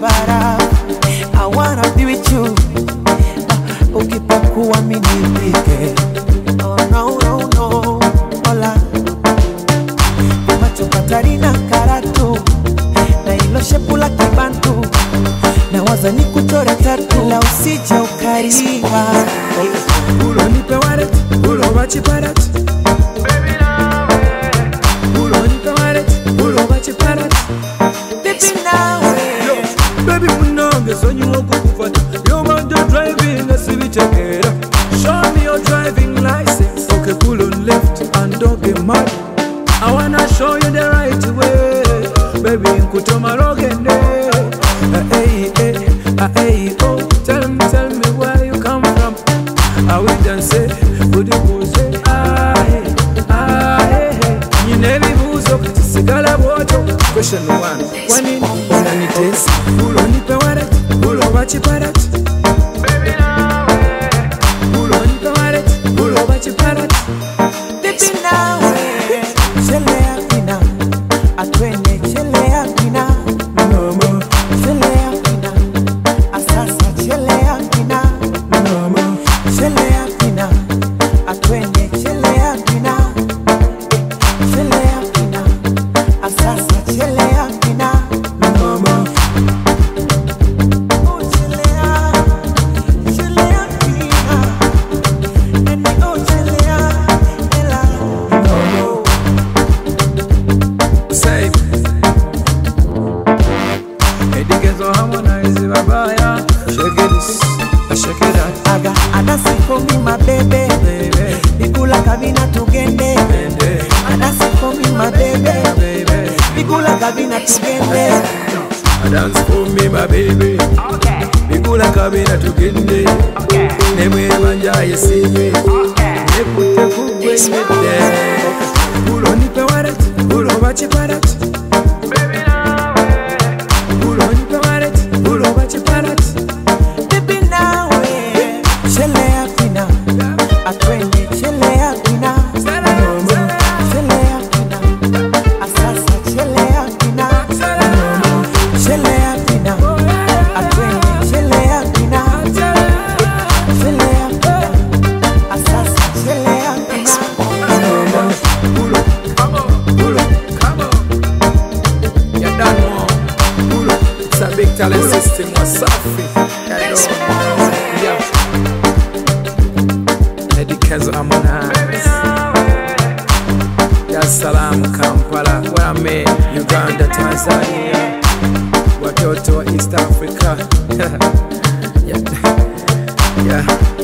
bara. I wanna be with you. Ukipakuwa mimi nipike. Oh no no no. Hola. Macho Katarina Karatu. Na ilo shepu la kibantu. Na waza ni kuchore tatu. La usije ukariwa. Ulo nipe waret, ulo wachi parat. Baby nawe. Ulo nipe waret, ulo wachi parat. Baby nawe. Baby munonge sonyi wakukufata. You want your driving, let's see me check it out. Show me your driving license. Okay, pull on left and don't get mad. I wanna show you the right way. Baby, nkutoma rogende. Hey, hey, oh. Tell me where you come from. I will dance, good pose. You never lose up. Sigala water. Question one. One in, one in this. Pull on the waret, pull on what you parat. Baby nawe. Pull on the waret, pull on what you parat. Baby nawe. Chele akina, atwende chele akina. Mama, Chele akina, asasa chele akina. mama. Chele akina, atwende chele akina. Chele akina, asasa chele akina. Mama, Oh chele akina, eni oh chele ela. Oh. say. Edikezo harmonize babaya. Shake it this, shake it that, Aga adasi for me my baby. baby, Bigula kabina tugende. baby, Adasi for me my baby. baby. Bigula kabina tugende. Dance for me, my baby. Okay, Bigula kabina tugende. okay, Nemwe banja yesiwe. okay. Nekute kugwemede. Ulo nipe waret, ulo wachi parat. Baby nawe. Ulo nipe waret, ulo wachi parat. Baby nawe. Chele akina. Atwende chele akina. Chele akina. Asasa chele akina. Chele akina. Atwende chele akina. Chele akina. Asasa chele akina. Ulo, come on, ulo, come on. You done more. Ulo, it's a big talent system. Wasafi. Yeah. Edikezo harmonize. Dar es Salaam, Kampala, where I'm in, Uganda, Tanzania, watoto wa East Africa. Yeah. Yeah.